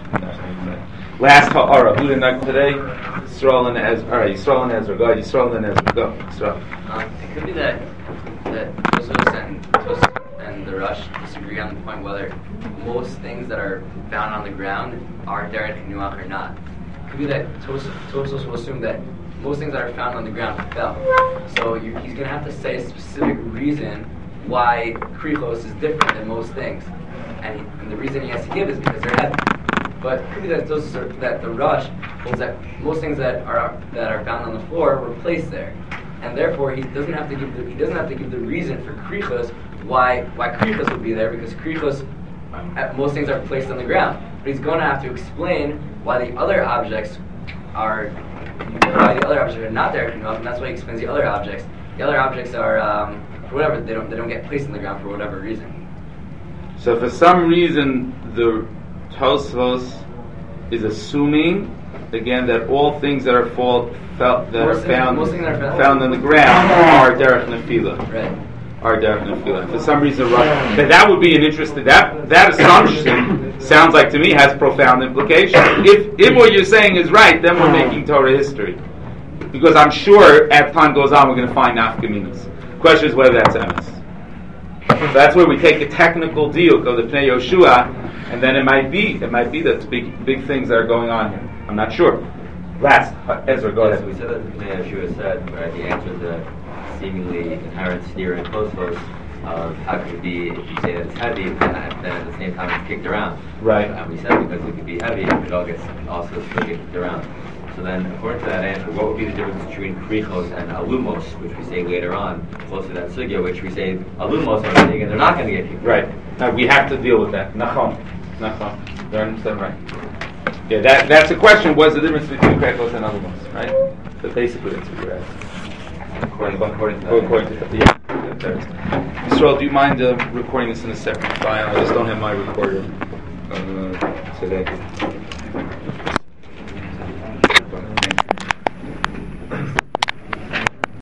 Last ha'ara. Who did not today? Yisrael and Ezra. All right, Yisrael and Ezra. Go ahead. Yisrael and Ezra. Go. Yisrael. Um, it could be that that Tosfos and Tos and the Rush disagree on the point whether most things that are found on the ground are derech nuach or not. It could be that Tos, Tosfos will assume that most things that are found on the ground fell. So you, he's going to have to say a specific reason why krichos is different than most things, and, he, and the reason he has to give is because they're heavy. But it could be that Tosfos are, that the Rush holds that most things that are that are found on the floor were placed there. And therefore, he doesn't have to give the, he doesn't have to give the reason for krichos why why krichos would be there, because krichos, uh, most things are placed on the ground. But he's going to have to explain why the other objects are why the other objects are not there, and that's why he explains the other objects. The other objects are um, for whatever they don't they don't get placed on the ground for whatever reason. So for some reason, the Tosfos is assuming again that all things that are fall, felt, that Most are things- found most things that are found- found on the ground are derech nefila. Right. Are derech nefila. For some reason, right, that that would be an interesting. That that assumption sounds like to me has profound implications. If if what you're saying is right, then we're making Torah history, because I'm sure as time goes on, we're going to find nafkaminas. Question is whether that's emes. So that's where we take a technical deal, go to Pnei Yoshua, and then it might be, it might be that big, big things that are going on here. I'm not sure. Last, uh, Ezra, go Yes, ahead. we said that the Pnei Yeshua said, right, the answer to the seemingly inherent steer and Tosfos of how could it be if you say that it's heavy, then at, then at the same time it's kicked around. Right. And we said because it could be heavy, it could all get also still get kicked around. So then, according to that answer, what would be the difference between krichos and alumos, which we say later on, close to that sugya, which we say alumos are big and they're not going to get kicked Right. Now we have to deal with that. Nachon. Nachon. Do I understand right? Yeah, that, that's the question. What's the difference between krechos and alumos, right? So basically that's what you're asking. According, according to that. According to that, yeah. Yisrael, do you mind uh, recording this in a separate file? I just don't have my recorder uh, today.